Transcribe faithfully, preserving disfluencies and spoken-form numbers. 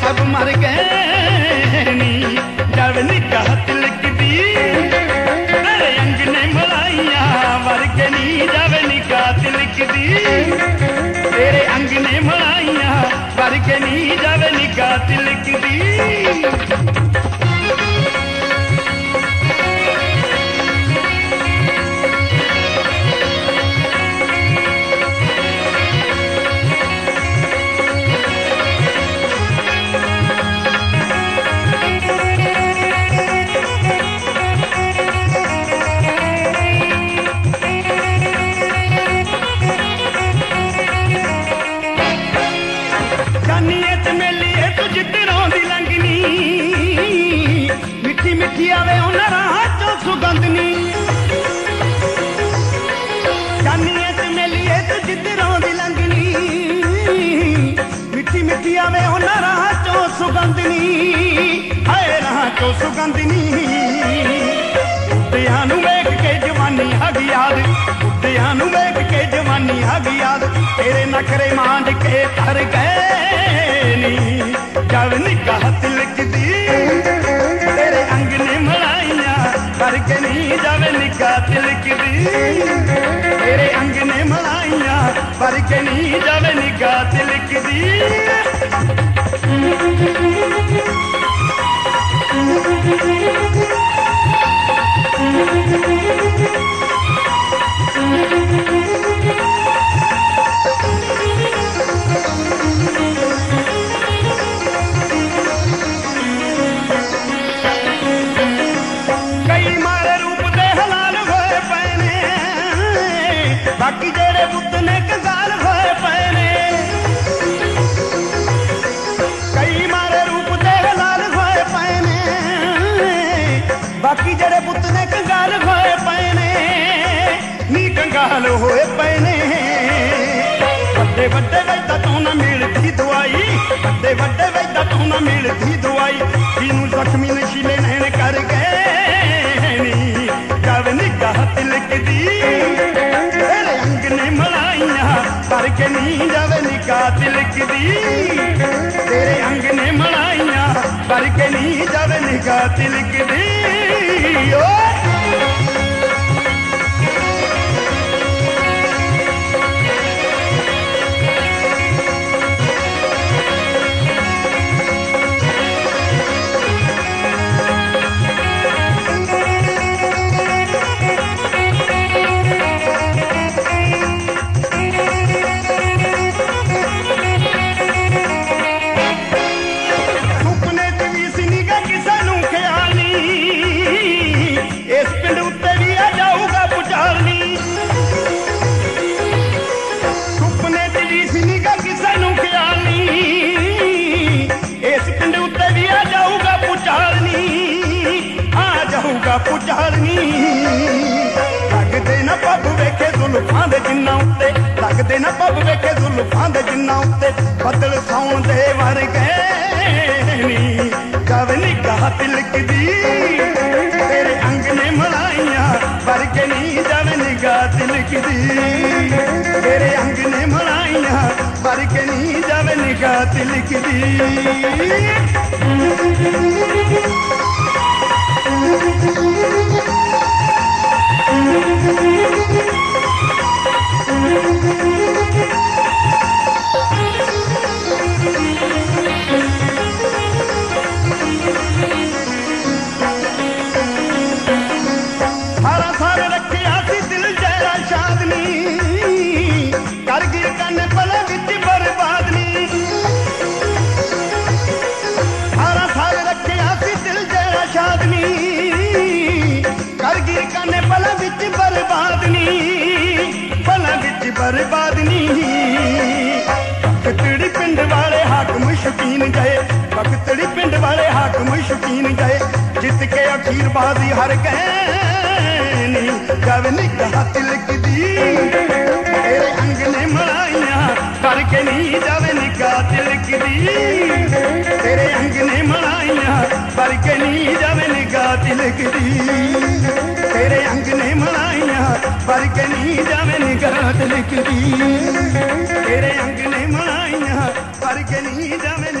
सब मर गए नी जब निगाह तिलकदी तेरे अंगने मलाइया वर्गे नी जब निगाह तिलकदी तेरे अंगने मलाइया वर्गे नी जब निगाह तिलकदी मिठी आवे उन्हां राहां चों सुगंधनी जानिए ते मेलिए तू जिधरों दी लंघनी मिठी मिठी आवे उन्हां राहां चों सुगंधनी हाय राहां चों सुगंधनी बुढ़ियां नूं वेख के जवानी आ गई याद बुढ़ियां नूं वेख के जवानी आ गई याद तेरे नखरे मांड के तर गए नी जब निगाह तिलकदी तेरे अंगने मलाइया करके नी जावे निगाह तिलकदी तेरे अंगने मलाइया करके नी जावे निगाह तिलकदी बाकी जेड़े बुत ने कंगाल होए पे ने कई मारे रूप दे लाल होए पे ने बाकी जेड़े बुत ने कंगाल होए पे ने नी कंगाल होए पे ने बड़े बड़े वैदा तू ना मिलती दवाई बड़े बड़े वैदा तू ना मिलती दवाई जिन्नू जख्मी नशीले नैन कर गए नी जब निगाह तिलकदी अंगने मलाइया करके नी जावे निगाह तिलकदी तेरे अंगने मलाइया करके नी जावे निगाह तिलकदी ओ पुचारनी लगदे ना पब वेखे जुल्फां दे जिन्ना उत्ते लगदे ना पब वेखे जुल्फां दे जिन्ना उत्ते बदल सौण दे वर गए नी जब निगाह तिलकदी तेरे अंगने मलाइया वर्गे नी जब निगाह तिलकदी तेरे अंगने मलाइया वर्गे नी जब निगाह तिलकदी सारा सार रखिया सी दिल जरा शादनी कर गिर कन्ने पले विच बर्बादनी सारा सार रखिया सी दिल जरा शादनी कर गिर कन्ने पले विच बर्बादनी पले विच बर्बादनी बखतड़ी पिंड वाले हाकम शौकीन गए बखतड़ी पिंड वाले हाकम शौकीन गए जित के अखीर बाजी हर गए नी जब निगाह तिलकदी तेरे अंगने मलाइया करके नी जब निगाह तिलकदी तेरे अंगने मलाइया करके नी जब निगाह तिलकदी तेरे अंगने मलाइया करके नी जब निगाह तिलकदी तेरे अंगने मलाइया करके नी जब